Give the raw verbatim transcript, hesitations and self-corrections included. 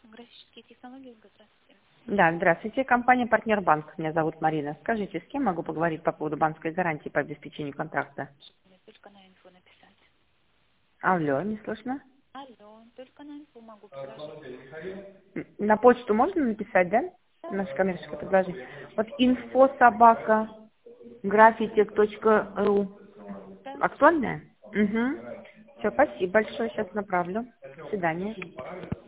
Графические технологии, здравствуйте. Да, здравствуйте. Компания «Партнер Банк». Меня зовут Марина. Скажите, с кем могу поговорить по поводу банковской гарантии по обеспечению контракта? Мне только на инфо написать. Алло, не слышно? Алло, только на инфо могу предложить. М, На почту можно написать, да? Да, Наше коммерческое предложение. Вот инфо собака графитек точка ру. да. Актуальная? Угу. Все, спасибо большое. Сейчас направлю. До свидания.